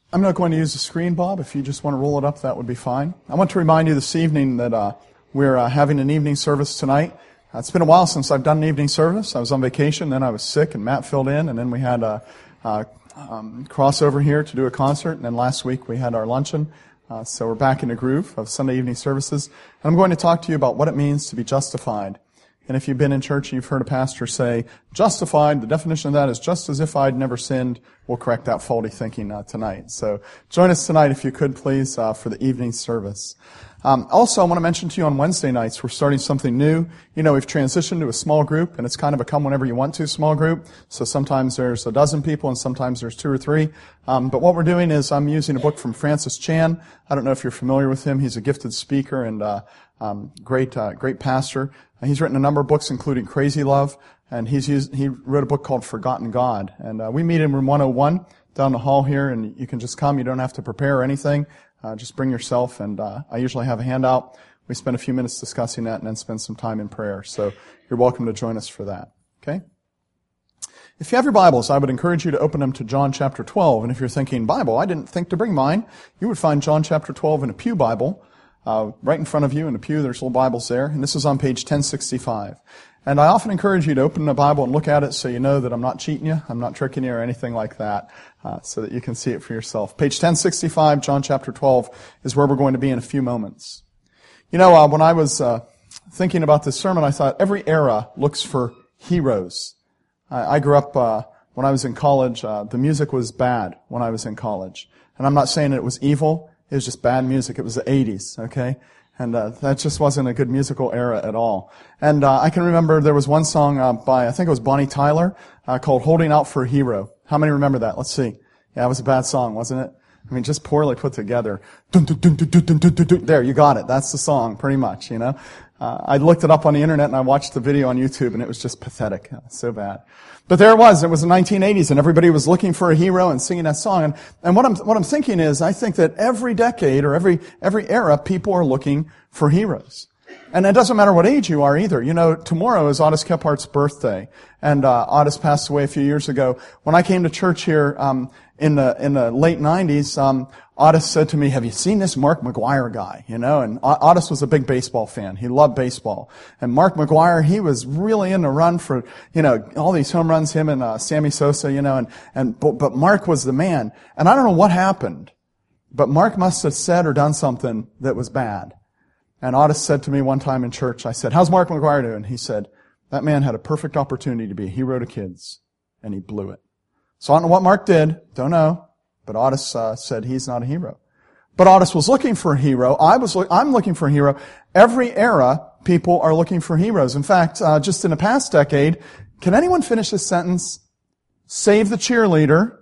I'm not going to use the screen, Bob. If you just want to roll it up, that would be fine. I want to remind you this evening that we're having an evening service tonight. It's been a while since I've done an evening service. I was on vacation, then I was sick, and Matt filled in, and then we had a crossover here to do a concert, and then last week we had our luncheon. So we're back in the groove of Sunday evening services. And I'm going to talk to you about what it means to be justified. And if you've been in church and you've heard a pastor say, justified, the definition of that is just as if I'd never sinned, we'll correct that faulty thinking tonight. So join us tonight, if you could, please, for the evening service. Also, I want to mention to you on Wednesday nights, we're starting something new. You know, we've transitioned to a small group, and it's kind of a come whenever you want to small group. So sometimes there's a dozen people, and sometimes there's 2 or 3. But what we're doing is I'm using a book from Francis Chan. I don't know if you're familiar with him. He's a gifted speaker and great pastor. He's written a number of books, including Crazy Love, and he wrote a book called Forgotten God. And we meet in room 101 down the hall here, and you can just come. You don't have to prepare anything. Just bring yourself, and I usually have a handout. We spend a few minutes discussing that and then spend some time in prayer. So you're welcome to join us for that. Okay? If you have your Bibles, I would encourage you to open them to John chapter 12. And if you're thinking, Bible, I didn't think to bring mine, you would find John chapter 12 in a pew Bible. Right in front of you in the pew, there's little Bibles there, and this is on page 1065. And I often encourage you to open the Bible and look at it so you know that I'm not cheating you, I'm not tricking you or anything like that, so that you can see it for yourself. Page 1065, John chapter 12, is where we're going to be in a few moments. You know, when I was thinking about this sermon, I thought every era looks for heroes. I grew up, when I was in college, the music was bad when I was in college. And I'm not saying it was evil. It was just bad music. It was the 80s, okay? And that just wasn't a good musical era at all. And I can remember there was one song by, I think it was Bonnie Tyler, called Holding Out for a Hero. How many remember that? Let's see. Yeah, it was a bad song, wasn't it? I mean, just poorly put together. Dun, dun, dun, dun, dun, dun, dun, dun. There, you got it. That's the song, pretty much, you know? I looked it up on the internet and I watched the video on YouTube, and it was just pathetic. So bad. But there it was the 1980s, and everybody was looking for a hero and singing that song. And what I'm thinking is, I think that every decade or every era, people are looking for heroes. And it doesn't matter what age you are either. You know, tomorrow is Otis Kephardt's birthday. And Otis passed away a few years ago. When I came to church here in the late 90s, Otis said to me, have you seen this Mark McGwire guy? You know, and Otis was a big baseball fan. He loved baseball. And Mark McGwire, he was really in the run for, you know, all these home runs, him and Sammy Sosa, you know, but Mark was the man. And I don't know what happened, but Mark must have said or done something that was bad. And Otis said to me one time in church, I said, how's Mark McGwire doing? He said, that man had a perfect opportunity to be a hero to kids, and he blew it. So I don't know what Mark did, don't know, but Otis said he's not a hero. But Otis was looking for a hero. I'm looking for a hero. Every era, people are looking for heroes. In fact, just in the past decade, can anyone finish this sentence? Save the cheerleader.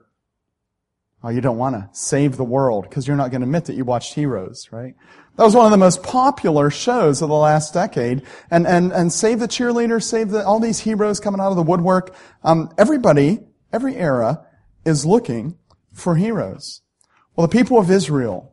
Oh, you don't want to save the world, because you're not going to admit that you watched Heroes, right? That was one of the most popular shows of the last decade. And Save the Cheerleader, all these heroes coming out of the woodwork. Everybody, every era, is looking for heroes. Well, the people of Israel,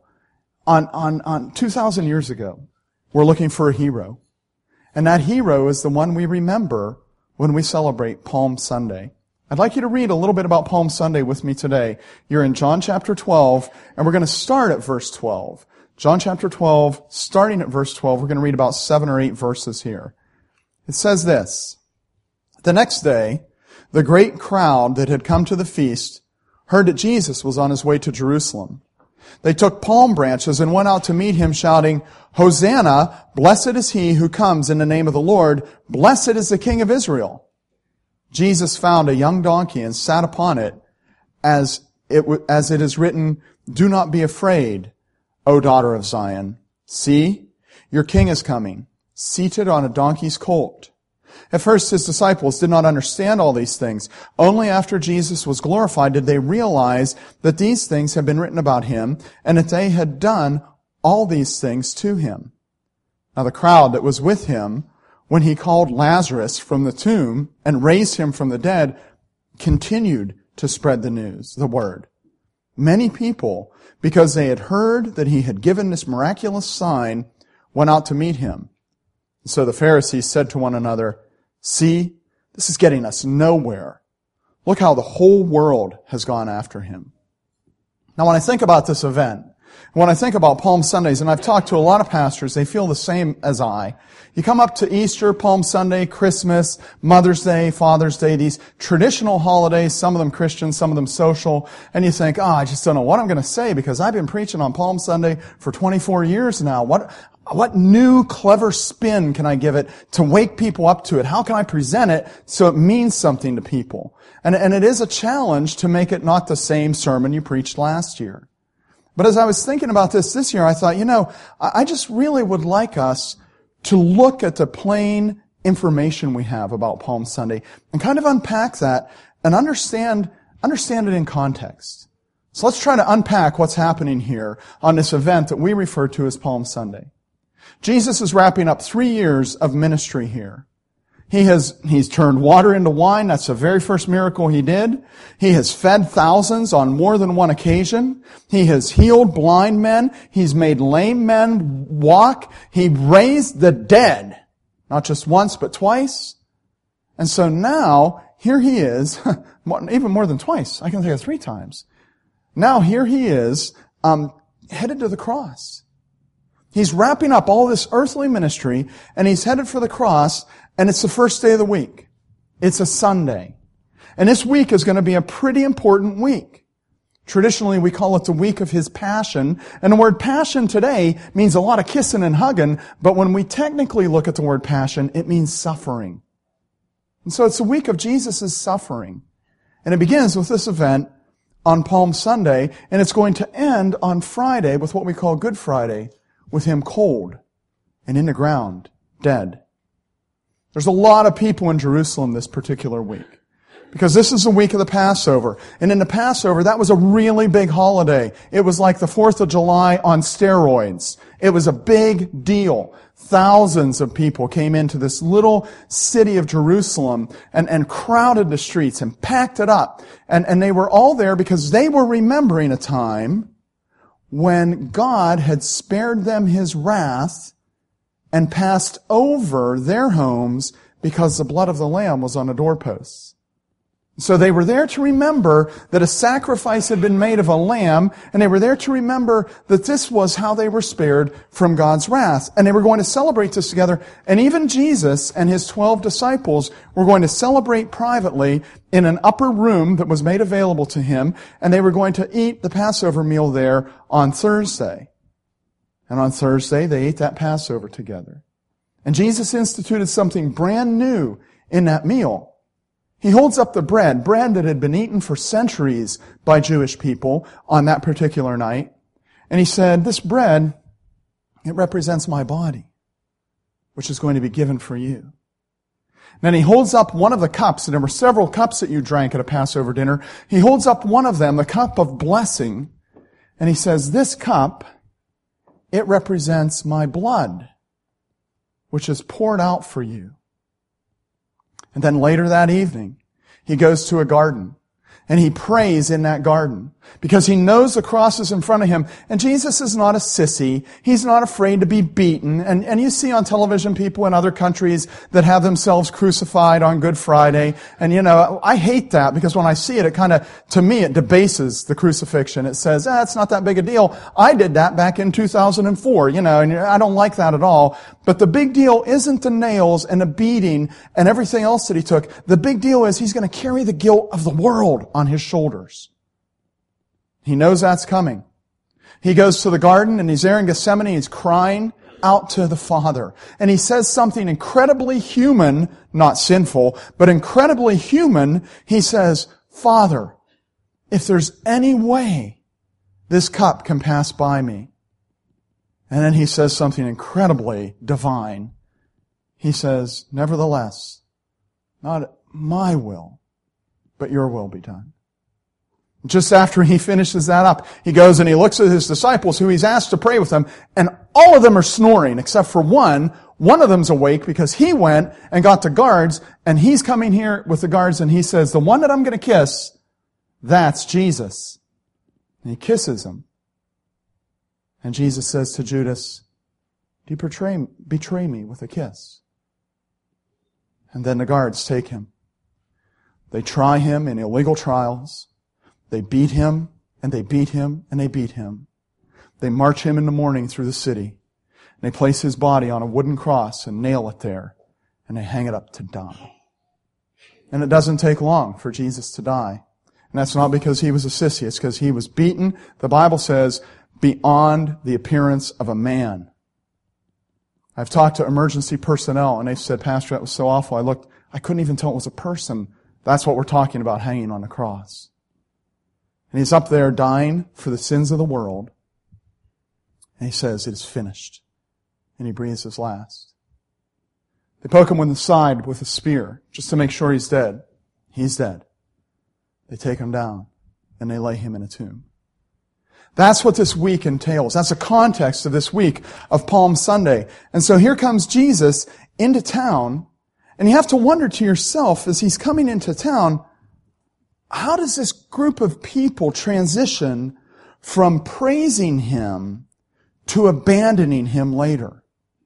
on 2,000 years ago, were looking for a hero. And that hero is the one we remember when we celebrate Palm Sunday. I'd like you to read a little bit about Palm Sunday with me today. You're in John chapter 12, and we're going to start at verse 12. John chapter 12, starting at verse 12, we're going to read about 7 or 8 verses here. It says this, the next day, the great crowd that had come to the feast heard that Jesus was on his way to Jerusalem. They took palm branches and went out to meet him, shouting, Hosanna, blessed is he who comes in the name of the Lord, blessed is the King of Israel. Jesus found a young donkey and sat upon it, as it is written, do not be afraid, O daughter of Zion. See, your king is coming, seated on a donkey's colt. At first his disciples did not understand all these things. Only after Jesus was glorified did they realize that these things had been written about him, and that they had done all these things to him. Now the crowd that was with him, when he called Lazarus from the tomb and raised him from the dead, continued to spread the news, the word. Many people, because they had heard that he had given this miraculous sign, went out to meet him. So the Pharisees said to one another, see, this is getting us nowhere. Look how the whole world has gone after him. Now, when I think about this event, when I think about Palm Sundays, and I've talked to a lot of pastors, they feel the same as I. You come up to Easter, Palm Sunday, Christmas, Mother's Day, Father's Day, these traditional holidays, some of them Christian, some of them social, and you think, I just don't know what I'm going to say because I've been preaching on Palm Sunday for 24 years now. What new, clever spin can I give it to wake people up to it? How can I present it so it means something to people? And it is a challenge to make it not the same sermon you preached last year. But as I was thinking about this year, I thought, I just really would like us to look at the plain information we have about Palm Sunday and kind of unpack that and understand it in context. So let's try to unpack what's happening here on this event that we refer to as Palm Sunday. Jesus is wrapping up 3 years of ministry here. He's turned water into wine. That's the very first miracle he did. He has fed thousands on more than one occasion. He has healed blind men. He's made lame men walk. He raised the dead, not just once, but twice. And so now, here he is, even more than twice. I can think of 3 times. Now here he is, headed to the cross. He's wrapping up all this earthly ministry, and he's headed for the cross, and it's the first day of the week. It's a Sunday. And this week is going to be a pretty important week. Traditionally, we call it the week of his passion, and the word passion today means a lot of kissing and hugging, but when we technically look at the word passion, it means suffering. And so it's the week of Jesus' suffering. And it begins with this event on Palm Sunday, and it's going to end on Friday with what we call Good Friday, with him cold and in the ground, dead. There's a lot of people in Jerusalem this particular week because this is the week of the Passover. And in the Passover, that was a really big holiday. It was like the 4th of July on steroids. It was a big deal. Thousands of people came into this little city of Jerusalem and crowded the streets and packed it up. And they were all there because they were remembering a time when God had spared them his wrath and passed over their homes because the blood of the Lamb was on the doorposts. So they were there to remember that a sacrifice had been made of a lamb, and they were there to remember that this was how they were spared from God's wrath. And they were going to celebrate this together. And even Jesus and his 12 disciples were going to celebrate privately in an upper room that was made available to him, and they were going to eat the Passover meal there on Thursday. And on Thursday, they ate that Passover together. And Jesus instituted something brand new in that meal. He holds up the bread that had been eaten for centuries by Jewish people on that particular night. And he said, this bread, it represents my body, which is going to be given for you. Then he holds up one of the cups, and there were several cups that you drank at a Passover dinner. He holds up one of them, the cup of blessing, and he says, this cup, it represents my blood, which is poured out for you. And then later that evening, he goes to a garden, and he prays in that garden because he knows the cross is in front of him. And Jesus is not a sissy. He's not afraid to be beaten. And you see on television people in other countries that have themselves crucified on Good Friday. And I hate that because when I see it, to me, it debases the crucifixion. It says, it's not that big a deal. I did that back in 2004, and I don't like that at all. But the big deal isn't the nails and the beating and everything else that he took. The big deal is he's going to carry the guilt of the world on his shoulders. He knows that's coming. He goes to the garden and he's there in Gethsemane. He's crying out to the Father. And he says something incredibly human, not sinful, but incredibly human. He says, Father, if there's any way this cup can pass by me. And then he says something incredibly divine. He says, nevertheless, not my will, but your will be done. Just after he finishes that up, he goes and he looks at his disciples who he's asked to pray with them, and all of them are snoring except for one. One of them's awake because he went and got the guards, and he's coming here with the guards, and he says, the one that I'm going to kiss, that's Jesus. And he kisses him. And Jesus says to Judas, do you betray me with a kiss? And then the guards take him. They try him in illegal trials. They beat him and they beat him, and they beat him. They march him in the morning through the city. And they place his body on a wooden cross and nail it there, and they hang it up to die. And it doesn't take long for Jesus to die. And that's not because he was a sissy. It's because he was beaten, the Bible says, beyond the appearance of a man. I've talked to emergency personnel, and they've said, Pastor, that was so awful. I couldn't even tell it was a person. That's what we're talking about, hanging on the cross. And he's up there dying for the sins of the world. And he says, it is finished. And he breathes his last. They poke him in the side with a spear, just to make sure he's dead. He's dead. They take him down, and they lay him in a tomb. That's what this week entails. That's the context of this week of Palm Sunday. And so here comes Jesus into town, and you have to wonder to yourself, as he's coming into town, how does this group of people transition from praising him to abandoning him later?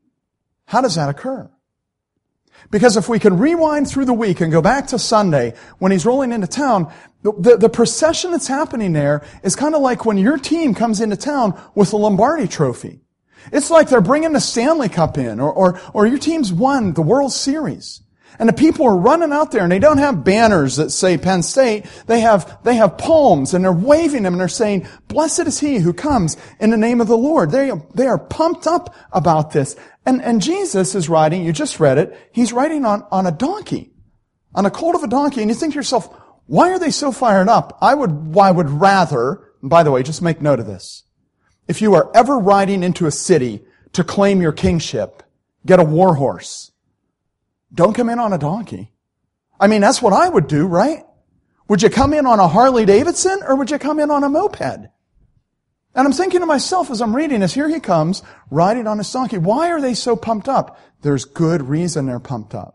How does that occur? Because if we can rewind through the week and go back to Sunday, when he's rolling into town, the procession that's happening there is kind of like when your team comes into town with a Lombardi trophy. It's like they're bringing the Stanley Cup in, or your team's won the World Series. And the people are running out there, and they don't have banners that say Penn State. They have palms, and they're waving them, and they're saying, "Blessed is he who comes in the name of the Lord." They are pumped up about this. And Jesus is riding, you just read it, he's riding on a donkey, on a colt of a donkey, and you think to yourself, why are they so fired up? I would rather, and by the way, just make note of this. If you are ever riding into a city to claim your kingship, get a war horse. Don't come in on a donkey. I mean, that's what I would do, right? Would you come in on a Harley Davidson, or would you come in on a moped? And I'm thinking to myself as I'm reading this, here he comes, riding on his donkey. Why are they so pumped up? There's good reason they're pumped up.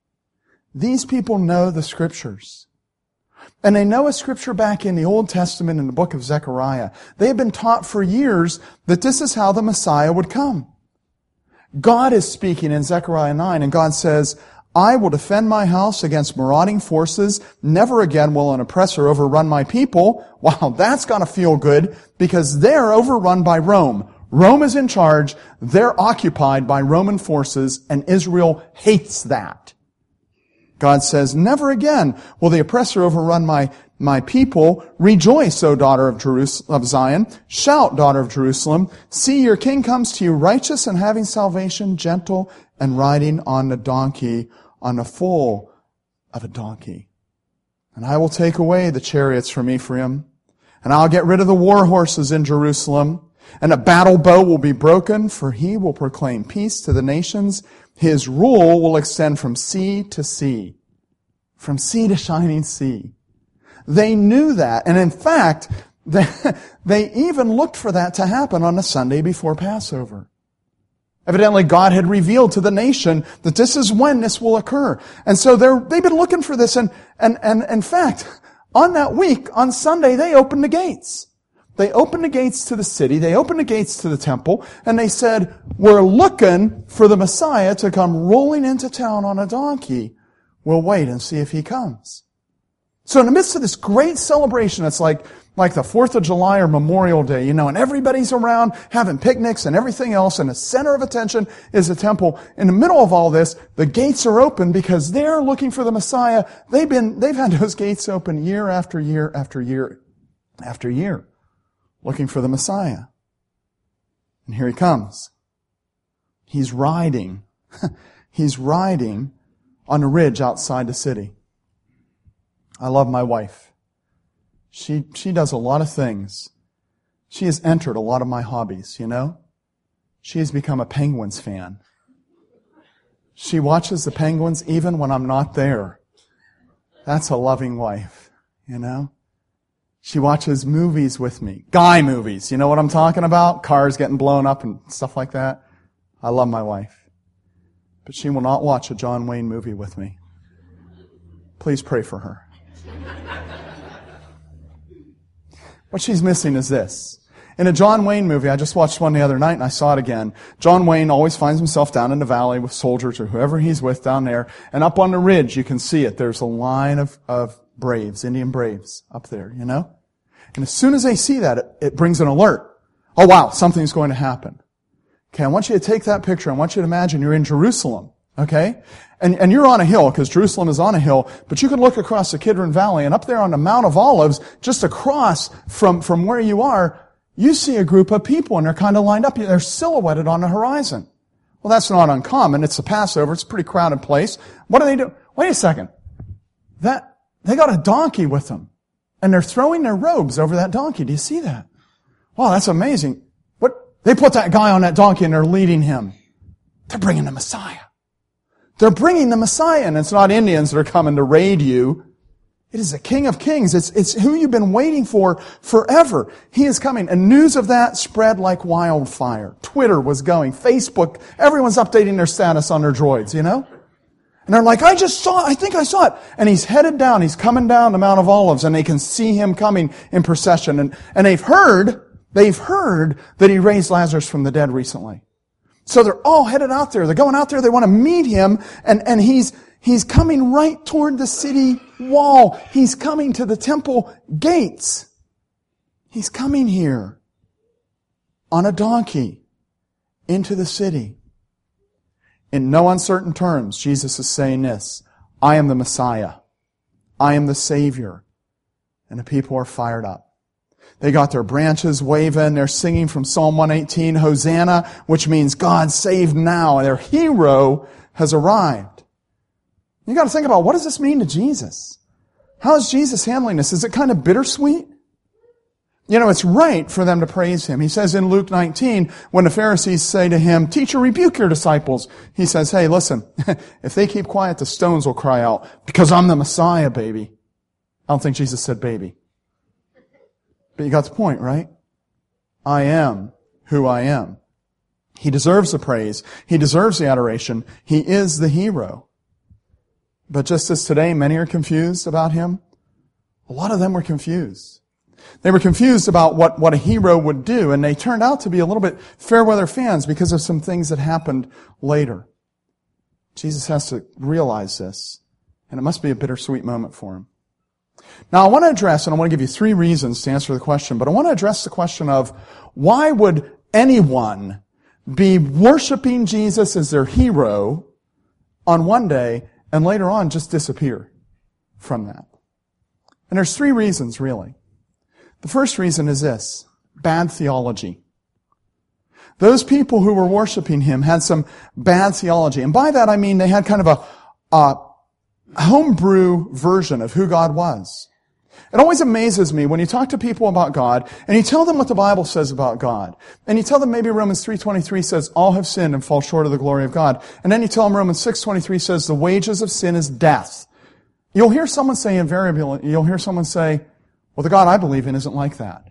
These people know the Scriptures. And they know a Scripture back in the Old Testament in the book of Zechariah. They have been taught for years that this is how the Messiah would come. God is speaking in Zechariah 9, and God says, I will defend my house against marauding forces. Never again will an oppressor overrun my people. Wow, that's gotta feel good, because they're overrun by Rome. Rome is in charge. They're occupied by Roman forces, and Israel hates that. God says, never again will the oppressor overrun my people. Rejoice, O daughter of Zion. Shout, daughter of Jerusalem. See, your king comes to you righteous and having salvation, gentle and riding on a donkey, on the foal of a donkey. And I will take away the chariots from Ephraim, and I'll get rid of the war horses in Jerusalem, and a battle bow will be broken, for he will proclaim peace to the nations. His rule will extend from sea to sea, from sea to shining sea. They knew that, and in fact, they even looked for that to happen on the Sunday before Passover. Evidently, God had revealed to the nation that this is when this will occur. And so they've been looking for this, and in fact, on that week, on Sunday, they opened the gates. They opened the gates to the city, they opened the gates to the temple, and they said, we're looking for the Messiah to come rolling into town on a donkey. We'll wait and see if he comes. So in the midst of this great celebration, it's like the 4th of July or Memorial Day, and everybody's around having picnics and everything else, and the center of attention is the temple. In the middle of all this, the gates are open because they're looking for the Messiah. They've had those gates open year after year after year after year, looking for the Messiah. And here he comes. He's riding. He's riding on a ridge outside the city. I love my wife. She does a lot of things. She has entered a lot of my hobbies, She has become a Penguins fan. She watches the Penguins even when I'm not there. That's a loving wife, She watches movies with me. Guy movies. You know what I'm talking about? Cars getting blown up and stuff like that. I love my wife. But she will not watch a John Wayne movie with me. Please pray for her. What she's missing is this. In a John Wayne movie, I just watched one the other night and I saw it again. John Wayne always finds himself down in the valley with soldiers or whoever he's with down there. And up on the ridge, you can see it. There's a line of braves, Indian braves up there, And as soon as they see that, it brings an alert. Oh wow, something's going to happen. Okay, I want you to take that picture. I want you to imagine you're in Jerusalem. Okay? And you're on a hill, because Jerusalem is on a hill, but you can look across the Kidron Valley, and up there on the Mount of Olives, just across from where you are, you see a group of people, and they're kind of lined up. They're silhouetted on the horizon. Well, that's not uncommon. It's the Passover. It's a pretty crowded place. What do they do? Wait a second. They got a donkey with them, and they're throwing their robes over that donkey. Do you see that? Wow, that's amazing. They put that guy on that donkey, and they're leading him. They're bringing the Messiah. They're bringing the Messiah, and it's not Indians that are coming to raid you. It is the King of Kings. It's who you've been waiting for forever. He is coming. And news of that spread like wildfire. Twitter was going. Facebook, everyone's updating their status on their droids, you know? And they're like, I think I saw it. And he's headed down. He's coming down the Mount of Olives, and they can see him coming in procession. And they've heard that he raised Lazarus from the dead recently. So they're all headed out there. They're going out there. They want to meet him. And he's coming right toward the city wall. He's coming to the temple gates. He's coming here on a donkey into the city. In no uncertain terms, Jesus is saying this: I am the Messiah. I am the Savior. And the people are fired up. They got their branches waving. They're singing from Psalm 118, Hosanna, which means God save now. And their hero has arrived. You got to think about, what does this mean to Jesus? How is Jesus handling this? Is it kind of bittersweet? You know, it's right for them to praise him. He says in Luke 19, when the Pharisees say to him, Teacher, rebuke your disciples. He says, hey, listen, if they keep quiet, the stones will cry out, because I'm the Messiah, baby. I don't think Jesus said baby. But you got the point, right? I am who I am. He deserves the praise. He deserves the adoration. He is the hero. But just as today many are confused about him, a lot of them were confused. They were confused about what a hero would do, and they turned out to be a little bit fair weather fans because of some things that happened later. Jesus has to realize this, and it must be a bittersweet moment for him. Now, I want to address, and I want to give you 3 reasons to answer the question, but I want to address the question of why would anyone be worshiping Jesus as their hero on one day and later on just disappear from that? And there's 3 reasons, really. The first reason is this: bad theology. Those people who were worshiping him had some bad theology. And by that I mean they had kind of a homebrew version of who God was. It always amazes me when you talk to people about God and you tell them what the Bible says about God. And you tell them maybe Romans 3:23 says all have sinned and fall short of the glory of God. And then you tell them Romans 6:23 says the wages of sin is death. You'll hear someone say invariably, well, the God I believe in isn't like that.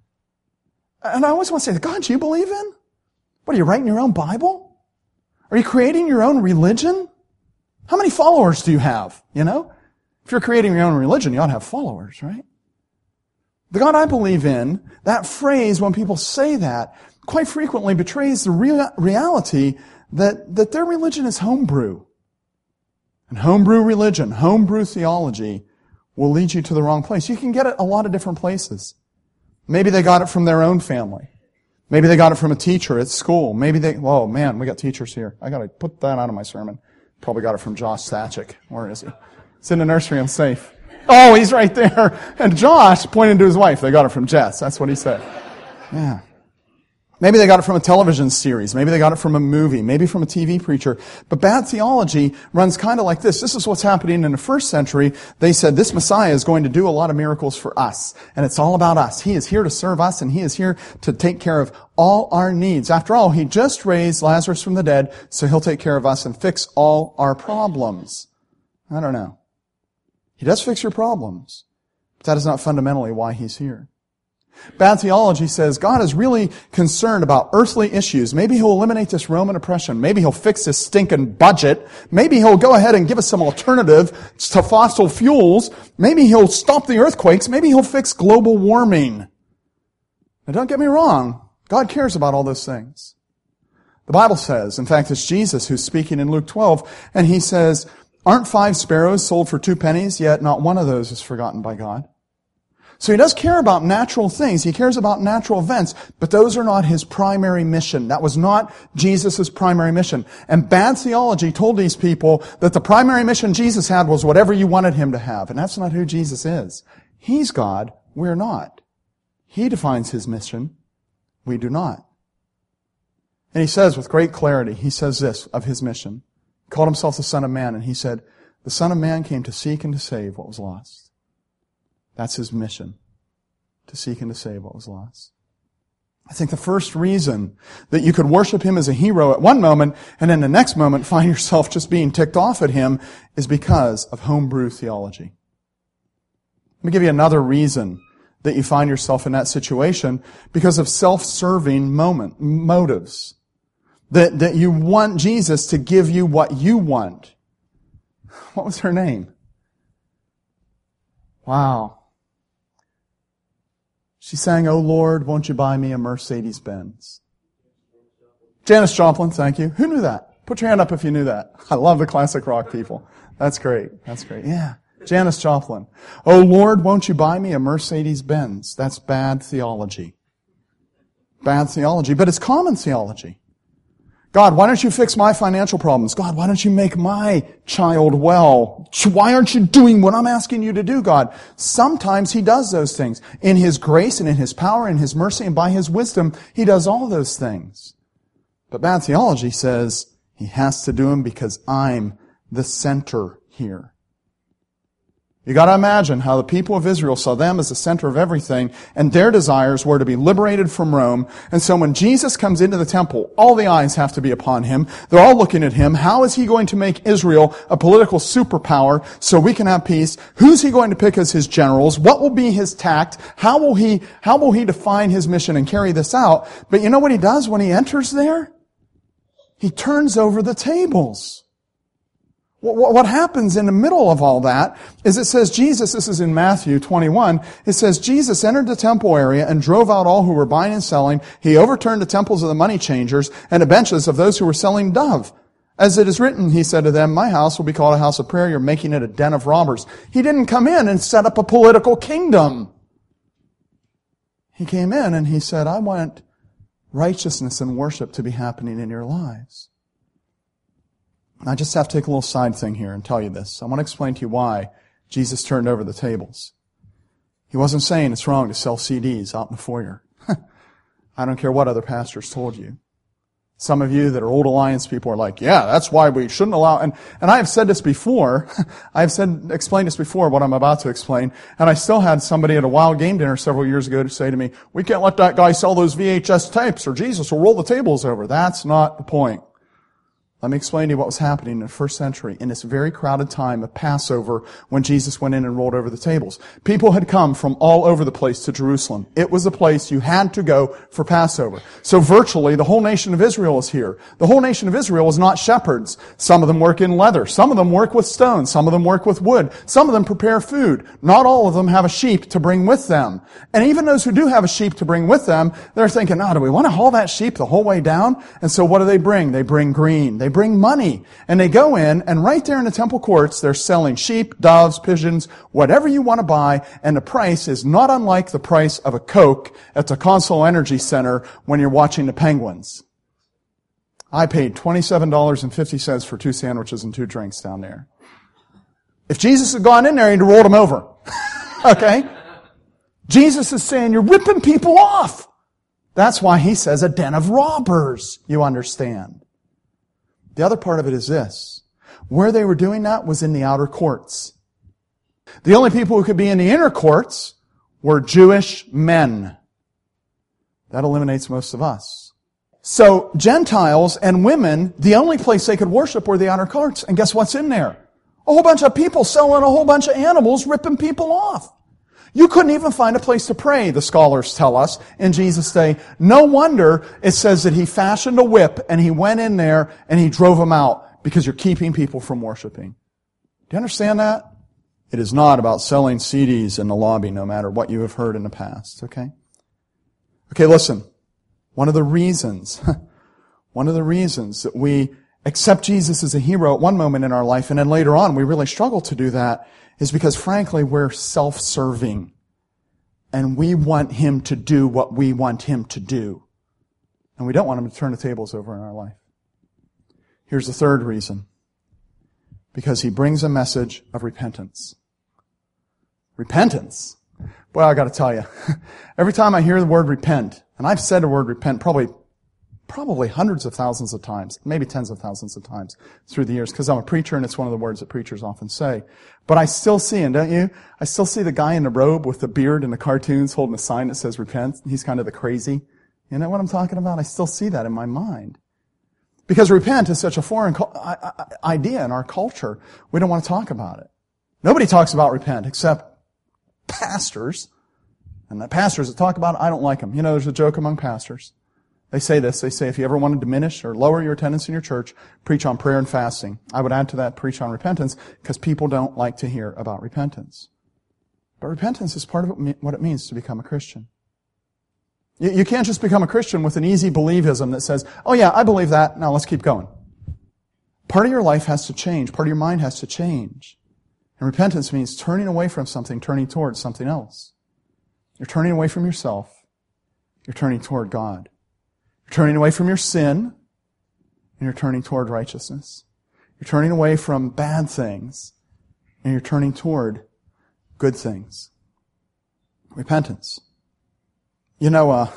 And I always want to say, the God you believe in? What, are you writing your own Bible? Are you creating your own religion? How many followers do you have? You know? If you're creating your own religion, you ought to have followers, right? The God I believe in, that phrase, when people say that, quite frequently betrays the reality that their religion is homebrew. And homebrew religion, homebrew theology will lead you to the wrong place. You can get it a lot of different places. Maybe they got it from their own family. Maybe they got it from a teacher at school. Oh man, we got teachers here. I gotta put that out of my sermon. Probably got it from Josh Satchik. Where is he? It's in the nursery. I'm safe. Oh, he's right there. And Josh pointed to his wife. They got it from Jess. That's what he said. Yeah. Maybe they got it from a television series. Maybe they got it from a movie. Maybe from a TV preacher. But bad theology runs kind of like this. This is what's happening in the first century. They said this Messiah is going to do a lot of miracles for us. And it's all about us. He is here to serve us, and he is here to take care of all our needs. After all, he just raised Lazarus from the dead, so he'll take care of us and fix all our problems. I don't know. He does fix your problems, but that is not fundamentally why he's here. Bad theology says God is really concerned about earthly issues. Maybe he'll eliminate this Roman oppression. Maybe he'll fix this stinking budget. Maybe he'll go ahead and give us some alternative to fossil fuels. Maybe he'll stop the earthquakes. Maybe he'll fix global warming. Now don't get me wrong. God cares about all those things. The Bible says, in fact, it's Jesus who's speaking in Luke 12, and he says, aren't 5 sparrows sold for 2 pennies, yet not one of those is forgotten by God? So he does care about natural things. He cares about natural events, but those are not his primary mission. That was not Jesus' primary mission. And bad theology told these people that the primary mission Jesus had was whatever you wanted him to have. And that's not who Jesus is. He's God. We're not. He defines his mission. We do not. And he says with great clarity, he says this of his mission. He called himself the Son of Man, and he said, the Son of Man came to seek and to save what was lost. That's his mission, to seek and to save what was lost. I think the first reason that you could worship him as a hero at one moment and in the next moment find yourself just being ticked off at him is because of homebrew theology. Let me give you another reason that you find yourself in that situation, because of self-serving motives. That you want Jesus to give you what you want. What was her name? Wow. She sang, "Oh Lord, won't you buy me a Mercedes-Benz?" Janis Joplin, thank you. Who knew that? Put your hand up if you knew that. I love the classic rock people. That's great. That's great. Yeah. Janis Joplin. "Oh Lord, won't you buy me a Mercedes-Benz?" That's bad theology. Bad theology, but it's common theology. God, why don't you fix my financial problems? God, why don't you make my child well? Why aren't you doing what I'm asking you to do, God? Sometimes he does those things. In his grace and in his power and his mercy and by his wisdom, he does all those things. But bad theology says he has to do them because I'm the center here. You got to imagine how the people of Israel saw them as the center of everything, and their desires were to be liberated from Rome. And so when Jesus comes into the temple, all the eyes have to be upon him. They're all looking at him. How is he going to make Israel a political superpower so we can have peace? Who's he going to pick as his generals? What will be his tact? How will he define his mission and carry this out? But you know what he does when he enters there? He turns over the tables. What happens in the middle of all that is it says Jesus, this is in Matthew 21, it says Jesus entered the temple area and drove out all who were buying and selling. He overturned the temples of the money changers and the benches of those who were selling doves. As it is written, he said to them, my house will be called a house of prayer. You're making it a den of robbers. He didn't come in and set up a political kingdom. He came in and he said, I want righteousness and worship to be happening in your lives. I just have to take a little side thing here and tell you this. I want to explain to you why Jesus turned over the tables. He wasn't saying it's wrong to sell CDs out in the foyer. I don't care what other pastors told you. Some of you that are Old Alliance people are like, yeah, that's why we shouldn't allow, and I have said this before. Explained this before, what I'm about to explain, and I still had somebody at a Wild Game dinner several years ago to say to me, we can't let that guy sell those VHS tapes or Jesus will roll the tables over. That's not the point. Let me explain to you what was happening in the first century in this very crowded time of Passover when Jesus went in and rolled over the tables. People had come from all over the place to Jerusalem. It was a place you had to go for Passover. So virtually the whole nation of Israel is here. The whole nation of Israel is not shepherds. Some of them work in leather. Some of them work with stone. Some of them work with wood. Some of them prepare food. Not all of them have a sheep to bring with them. And even those who do have a sheep to bring with them, they're thinking, do we want to haul that sheep the whole way down? And so what do they bring? They bring green. They bring money. And they go in, and right there in the temple courts, they're selling sheep, doves, pigeons, whatever you want to buy, and the price is not unlike the price of a Coke at the Consol Energy Center when you're watching the Penguins. I paid $27.50 for 2 sandwiches and 2 drinks down there. If Jesus had gone in there, he'd have rolled them over. Okay? Jesus is saying, you're ripping people off. That's why he says a den of robbers, you understand. The other part of it is this. Where they were doing that was in the outer courts. The only people who could be in the inner courts were Jewish men. That eliminates most of us. So Gentiles and women, the only place they could worship were the outer courts. And guess what's in there? A whole bunch of people selling a whole bunch of animals, ripping people off. You couldn't even find a place to pray, the scholars tell us, in Jesus' day. No wonder it says that he fashioned a whip and he went in there and he drove them out because you're keeping people from worshiping. Do you understand that? It is not about selling CDs in the lobby, no matter what you have heard in the past, okay? Okay, listen. One of the reasons that we accept Jesus as a hero at one moment in our life and then later on we really struggle to do that is because, frankly, we're self-serving. and we want Him to do what we want Him to do. And we don't want Him to turn the tables over in our life. Here's the third reason. Because He brings a message of repentance. Repentance? Boy, I gotta tell you, every time I hear the word repent, and I've said the word repent probably hundreds of thousands of times, maybe tens of thousands of times through the years, because I'm a preacher and it's one of the words that preachers often say. But I still see, and don't you? I still see the guy in the robe with the beard in the cartoons holding a sign that says repent. He's kind of the crazy. You know what I'm talking about? I still see that in my mind. Because repent is such a foreign idea in our culture, we don't want to talk about it. Nobody talks about repent except pastors. And the pastors that talk about it, I don't like them. You know, there's a joke among pastors. They say this. They say, if you ever want to diminish or lower your attendance in your church, preach on prayer and fasting. I would add to that, preach on repentance, because people don't like to hear about repentance. But repentance is part of what it means to become a Christian. You can't just become a Christian with an easy believism that says, oh yeah, I believe that, now let's keep going. Part of your life has to change. Part of your mind has to change. And repentance means turning away from something, turning towards something else. You're turning away from yourself. You're turning toward God. You're turning away from your sin, and you're turning toward righteousness. You're turning away from bad things, and you're turning toward good things. Repentance. You know,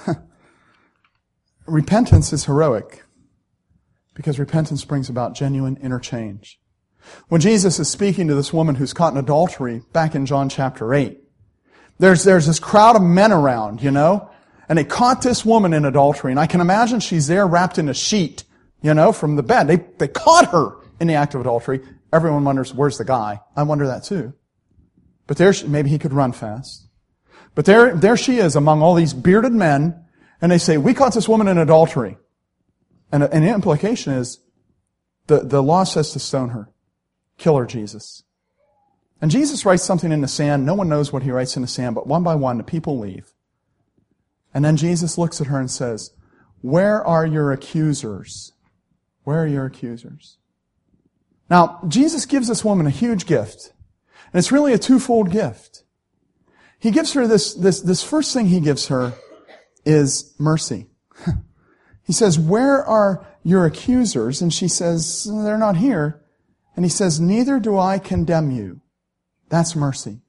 repentance is heroic because repentance brings about genuine inner change. When Jesus is speaking to this woman who's caught in adultery back in John chapter 8, there's this crowd of men around, you know, and they caught this woman in adultery, and I can imagine she's there wrapped in a sheet, you know, from the bed. They caught her in the act of adultery. Everyone wonders, where's the guy? I wonder that too. But maybe he could run fast. But there she is among all these bearded men, and they say, we caught this woman in adultery. And the implication is, the law says to stone her. Kill her, Jesus. And Jesus writes something in the sand. No one knows what He writes in the sand, but one by one, the people leave. And then Jesus looks at her and says, where are your accusers? Where are your accusers? Now, Jesus gives this woman a huge gift. And it's really a twofold gift. He gives her this first thing He gives her is mercy. He says, where are your accusers? And she says, they're not here. And He says, neither do I condemn you. That's mercy.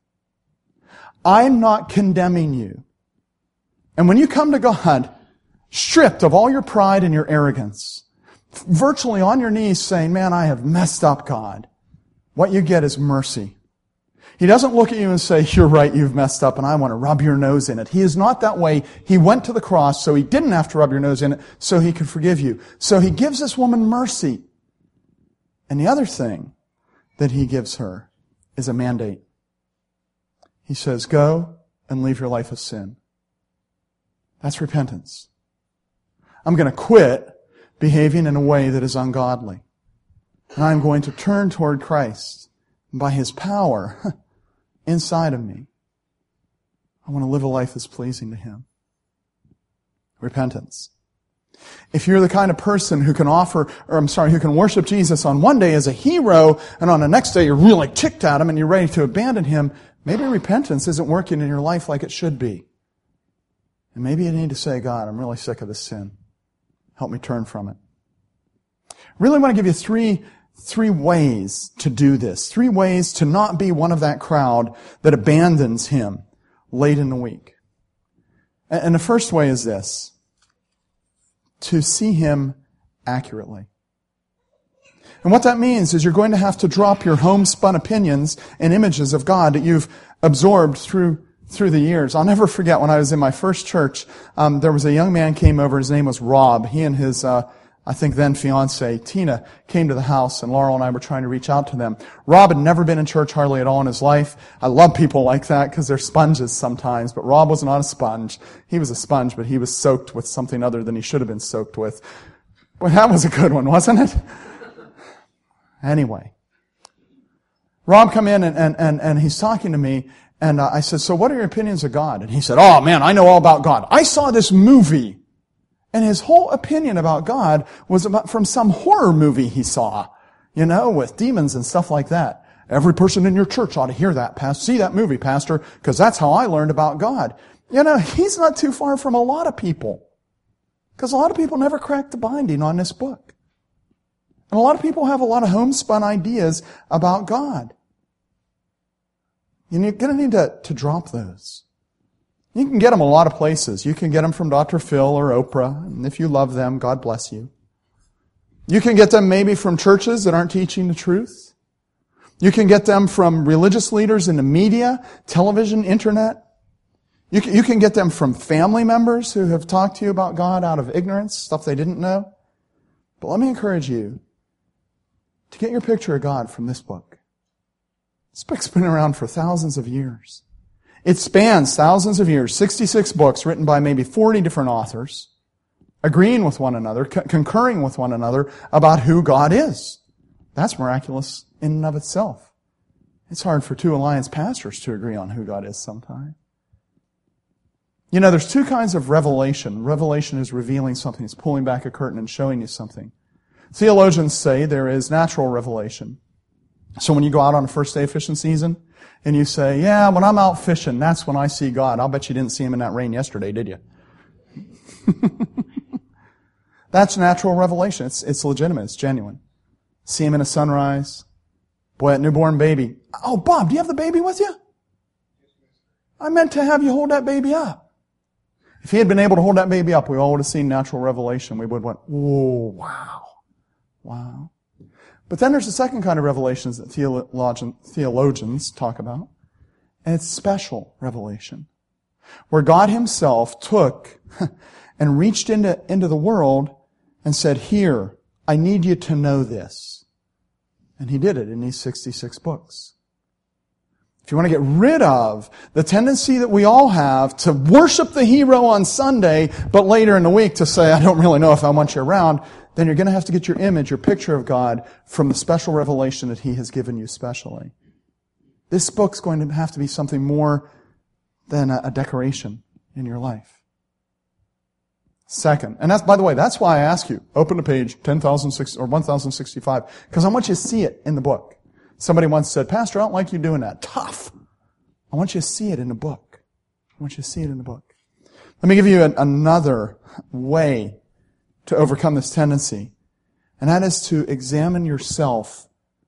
I'm not condemning you. And when you come to God, stripped of all your pride and your arrogance, virtually on your knees saying, man, I have messed up, God, what you get is mercy. He doesn't look at you and say, you're right, you've messed up, and I want to rub your nose in it. He is not that way. He went to the cross so He didn't have to rub your nose in it, so He could forgive you. So He gives this woman mercy. And the other thing that He gives her is a mandate. He says, go and leave your life of sin. That's repentance. I'm going to quit behaving in a way that is ungodly. And I'm going to turn toward Christ. And by His power inside of me, I want to live a life that's pleasing to Him. Repentance. If you're the kind of person who can who can worship Jesus on one day as a hero, and on the next day you're really ticked at Him and you're ready to abandon Him, maybe repentance isn't working in your life like it should be. And maybe you need to say, God, I'm really sick of this sin. Help me turn from it. I really want to give you three ways to do this. 3 ways to not be one of that crowd that abandons Him late in the week. And the first way is this: to see Him accurately. And what that means is you're going to have to drop your homespun opinions and images of God that you've absorbed through the years. I'll never forget when I was in my first church, there was a young man came over. His name was Rob. He and his, I think then fiancee, Tina, came to the house, and Laurel and I were trying to reach out to them. Rob had never been in church hardly at all in his life. I love people like that because they're sponges sometimes, but Rob was not a sponge. He was a sponge, but he was soaked with something other than he should have been soaked with. Well, that was a good one, wasn't it? Anyway. Rob come in and he's talking to me, and I said, so what are your opinions of God? And he said, oh man, I know all about God. I saw this movie. And his whole opinion about God was from some horror movie he saw, with demons and stuff like that. Every person in your church ought to hear that, see that movie, Pastor, because that's how I learned about God. You know, he's not too far from a lot of people. Because a lot of people never cracked the binding on this book. And a lot of people have a lot of homespun ideas about God. You're going to need to drop those. You can get them a lot of places. You can get them from Dr. Phil or Oprah. And if you love them, God bless you. You can get them maybe from churches that aren't teaching the truth. You can get them from religious leaders in the media, television, internet. You can get them from family members who have talked to you about God out of ignorance, stuff they didn't know. But let me encourage you to get your picture of God from this book. This book's been around for thousands of years. It spans thousands of years, 66 books written by maybe 40 different authors, agreeing with one another, concurring with one another about who God is. That's miraculous in and of itself. It's hard for two Alliance pastors to agree on who God is sometimes. You know, there's two kinds of revelation. Revelation is revealing something. It's pulling back a curtain and showing you something. Theologians say there is natural revelation. So when you go out on a first day of fishing season, and you say, yeah, when I'm out fishing, that's when I see God. I'll bet you didn't see Him in that rain yesterday, did you? That's natural revelation. It's legitimate. It's genuine. See Him in a sunrise. Boy, that newborn baby. Oh, Bob, do you have the baby with you? I meant to have you hold that baby up. If He had been able to hold that baby up, we all would have seen natural revelation. We would have went, whoa, wow, wow. But then there's the second kind of revelations that theologians talk about, and it's special revelation, where God Himself took and reached into the world and said, here, I need you to know this. And He did it in these 66 books. If you want to get rid of the tendency that we all have to worship the hero on Sunday, but later in the week to say, I don't really know if I want you around, then you're going to have to get your image, your picture of God from the special revelation that He has given you specially. This book's going to have to be something more than a decoration in your life. Second, and that's, by the way, that's why I ask you, open to page 1065, because I want you to see it in the book. Somebody once said, Pastor, I don't like you doing that. Tough. I want you to see it in the book. I want you to see it in the book. Let me give you another way to overcome this tendency, and that is to examine yourself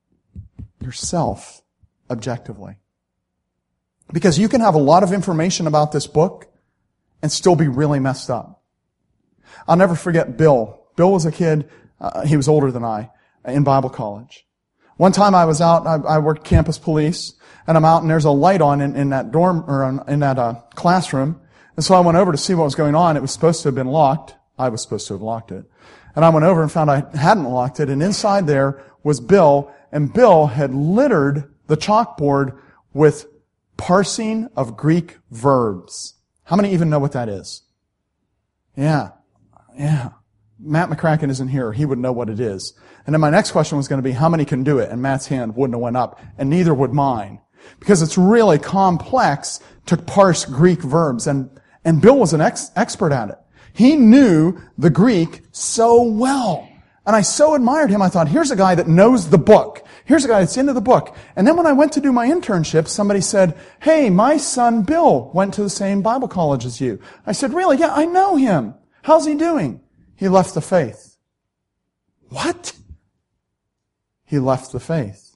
objectively. Because you can have a lot of information about this book and still be really messed up. I'll never forget Bill. Bill was a kid, he was older than I, in Bible college. One time I was out, I worked campus police, and I'm out and there's a light on in that dorm, or in that classroom. And so I went over to see what was going on. It was supposed to have been locked. I was supposed to have locked it. And I went over and found I hadn't locked it, and inside there was Bill, and Bill had littered the chalkboard with parsing of Greek verbs. How many even know what that is? Yeah. Matt McCracken isn't here. He would know what it is. And then my next question was going to be, how many can do it? And Matt's hand wouldn't have went up, and neither would mine. Because it's really complex to parse Greek verbs. And Bill was an expert at it. He knew the Greek so well. And I so admired him, I thought, here's a guy that knows the book. Here's a guy that's into the book. And then when I went to do my internship, somebody said, hey, my son Bill went to the same Bible college as you. I said, really? Yeah, I know him. How's he doing? He left the faith. What? He left the faith.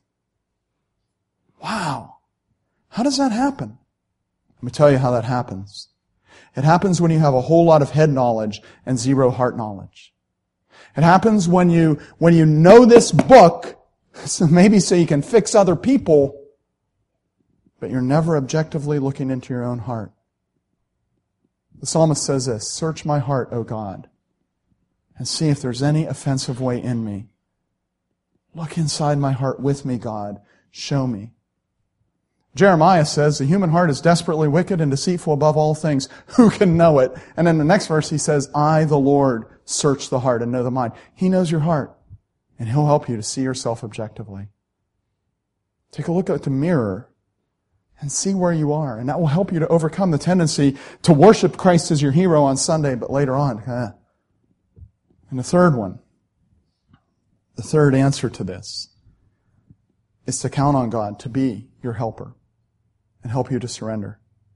Wow. How does that happen? Let me tell you how that happens. It happens when you have a whole lot of head knowledge and zero heart knowledge. It happens when you know this book, so maybe so you can fix other people, but you're never objectively looking into your own heart. The psalmist says this, search my heart, O God, and see if there's any offensive way in me. Look inside my heart with me, God. Show me. Jeremiah says, the human heart is desperately wicked and deceitful above all things. Who can know it? And then the next verse he says, I, the Lord, search the heart and know the mind. He knows your heart, and He'll help you to see yourself objectively. Take a look at the mirror and see where you are, and that will help you to overcome the tendency to worship Christ as your hero on Sunday, but later on, And the third one, the third answer to this, is to count on God to be your helper and help you to surrender.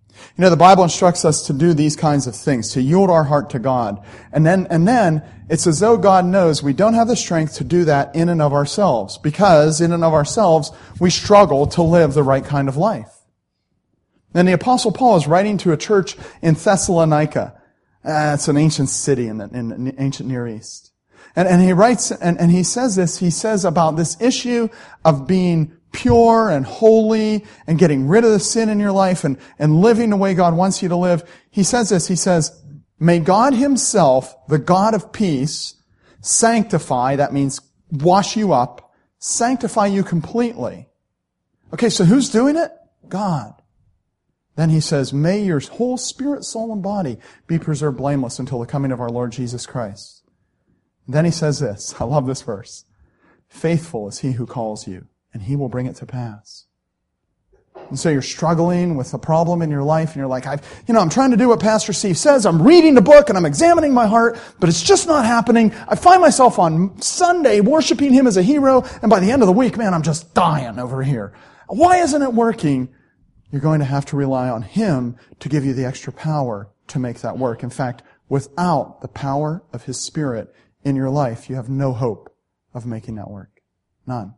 You know, the Bible instructs us to do these kinds of things, to yield our heart to God. And then it's as though God knows we don't have the strength to do that in and of ourselves, because in and of ourselves we struggle to live the right kind of life. And the Apostle Paul is writing to a church in Thessalonica. It's an ancient city in the ancient Near East. And he writes, and he says this, he says about this issue of being pure and holy and getting rid of the sin in your life and living the way God wants you to live. He says this, he says, may God himself, the God of peace, sanctify, that means wash you up, sanctify you completely. Okay, so who's doing it? God. Then he says, may your whole spirit, soul, and body be preserved blameless until the coming of our Lord Jesus Christ. Then he says this, I love this verse, faithful is he who calls you, and he will bring it to pass. And so you're struggling with a problem in your life, and you're like, I'm trying to do what Pastor Steve says. I'm reading the book, and I'm examining my heart, but it's just not happening. I find myself on Sunday worshiping him as a hero, and by the end of the week, man, I'm just dying over here. Why isn't it working? You're going to have to rely on him to give you the extra power to make that work. In fact, without the power of his Spirit in your life, you have no hope of making that work. None.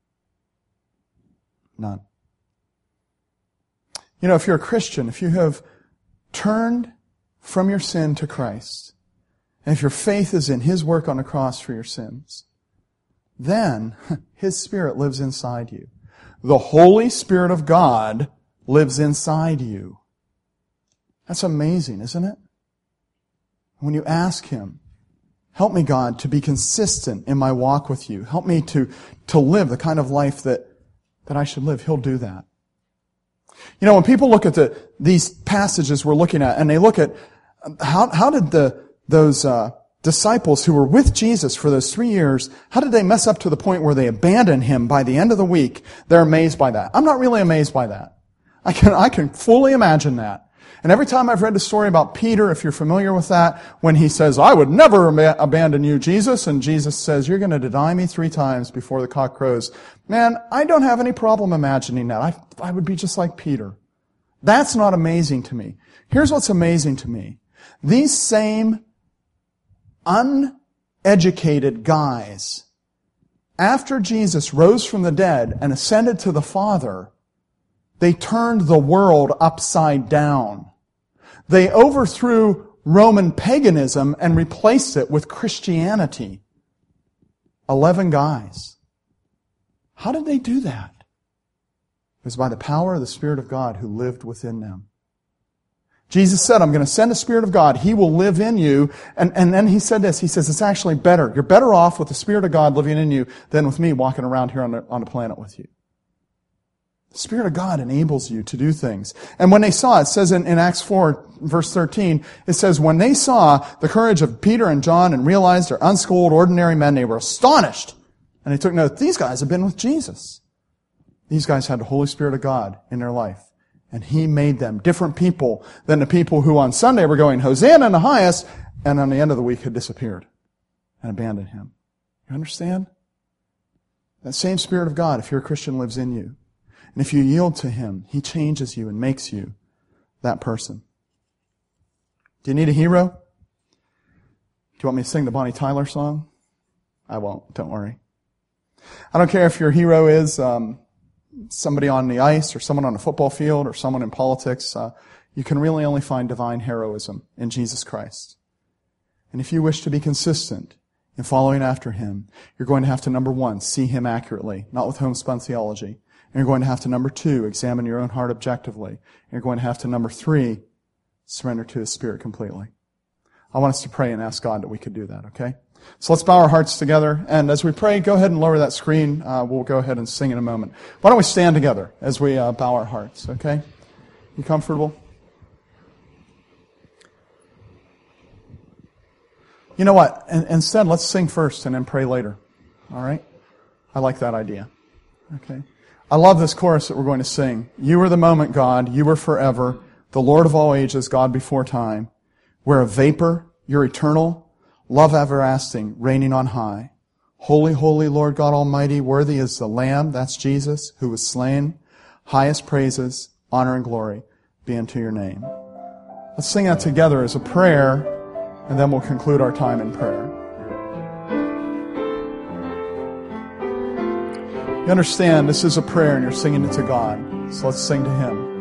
None. You know, if you're a Christian, if you have turned from your sin to Christ, and if your faith is in his work on the cross for your sins, then his Spirit lives inside you. The Holy Spirit of God lives inside you. That's amazing, isn't it? When you ask him, help me, God, to be consistent in my walk with you. Help me to live the kind of life that I should live. He'll do that. You know, when people look at these passages we're looking at, and they look at how did those disciples who were with Jesus for those 3 years, how did they mess up to the point where they abandoned him by the end of the week? They're amazed by that. I'm not really amazed by that. I can fully imagine that. And every time I've read the story about Peter, if you're familiar with that, when he says, I would never abandon you, Jesus, and Jesus says, you're going to deny me 3 times before the cock crows. Man, I don't have any problem imagining that. I would be just like Peter. That's not amazing to me. Here's what's amazing to me. These same uneducated guys, after Jesus rose from the dead and ascended to the Father, they turned the world upside down. They overthrew Roman paganism and replaced it with Christianity. 11 guys. How did they do that? It was by the power of the Spirit of God who lived within them. Jesus said, I'm going to send the Spirit of God. He will live in you. And then he said this. He says, it's actually better. You're better off with the Spirit of God living in you than with me walking around here on the planet with you. The Spirit of God enables you to do things. And when they saw, it says in Acts 4, verse 13, it says, when they saw the courage of Peter and John and realized they're unschooled, ordinary men, they were astonished. And they took note, these guys have been with Jesus. These guys had the Holy Spirit of God in their life. And he made them different people than the people who on Sunday were going, Hosanna in the highest, and on the end of the week had disappeared and abandoned him. You understand? That same Spirit of God, if you're a Christian, lives in you. And if you yield to him, he changes you and makes you that person. Do you need a hero? Do you want me to sing the Bonnie Tyler song? I won't. Don't worry. I don't care if your hero is somebody on the ice or someone on a football field or someone in politics. You can really only find divine heroism in Jesus Christ. And if you wish to be consistent in following after him, you're going to have to, number 1, see him accurately, not with homespun theology. And you're going to have to, number 2, examine your own heart objectively. And you're going to have to, number 3, surrender to his Spirit completely. I want us to pray and ask God that we could do that, okay? So let's bow our hearts together. And as we pray, go ahead and lower that screen. We'll go ahead and sing in a moment. Why don't we stand together as we bow our hearts, okay? You comfortable? You know what? Instead, let's sing first and then pray later. All right? I like that idea. Okay? I love this chorus that we're going to sing. You are the moment, God. You are forever. The Lord of all ages, God before time. We're a vapor. You're eternal. Love everlasting, reigning on high. Holy, holy Lord God Almighty, worthy is the Lamb, that's Jesus, who was slain. Highest praises, honor, and glory be unto your name. Let's sing that together as a prayer, and then we'll conclude our time in prayer. You understand, this is a prayer and you're singing it to God. So let's sing to Him.